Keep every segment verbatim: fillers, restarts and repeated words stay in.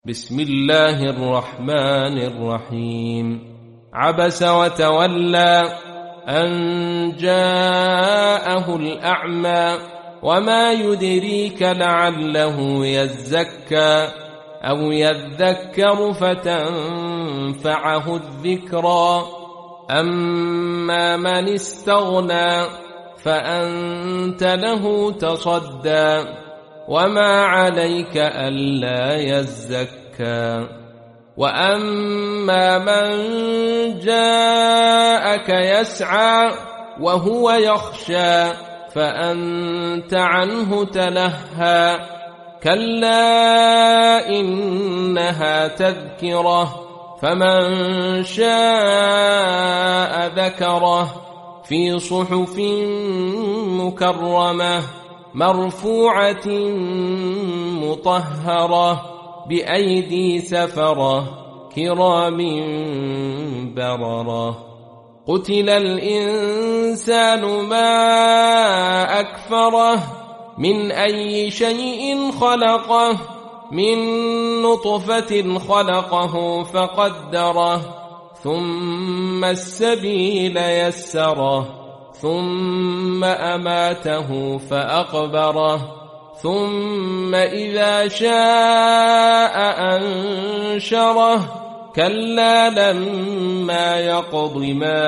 بسم الله الرحمن الرحيم. عبس وتولى أن جاءه الأعمى وما يدريك لعله يزكى أو يذكر فتنفعه الذكرى. أما من استغنى فأنت له تصدى وما عليك ألا يزكى. وأما من جاءك يسعى وهو يخشى فأنت عنه تلهى. كلا إنها تذكرة فمن شاء ذكره في صحف مكرمة مرفوعة مطهرة بأيدي سفرة كرام بررة. قتل الإنسان ما أكفره من أي شيء خلقه من نطفة خلقه فقدره ثم السبيل يسره ثم أماته فأقبره ثم إذا شاء أنشره. كلا لما يقض ما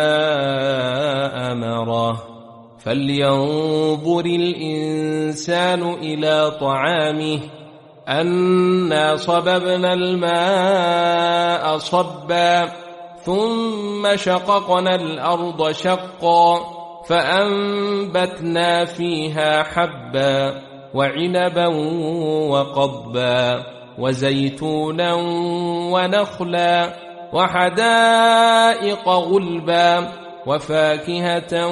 أمره. فلينظر الإنسان إلى طعامه أنا صببنا الماء صبا ثم شققنا الأرض شقا فأنبتنا فيها حبا وعنبا وقضبا وزيتونا ونخلا وحدائق غلبا وفاكهة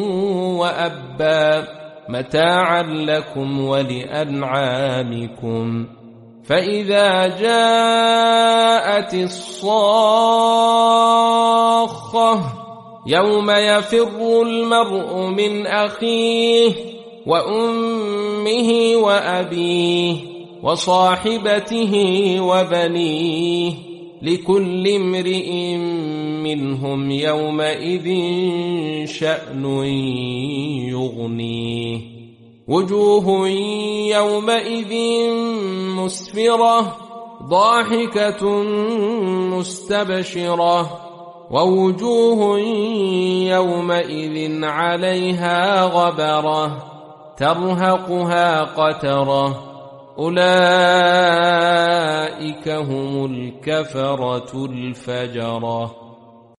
وأبا متاعا لكم ولأنعامكم. فإذا جاءت الصاخة يوم يفر المرء من أخيه وأمه وأبيه وصاحبته وبنيه لكل امرئ منهم يومئذ شأن يغنيه. وجوه يومئذ مسفرة ضاحكة مستبشرة ووجوه يومئذ عليها غبرة ترهقها قترة أولئك هم الكفرة الفجرة.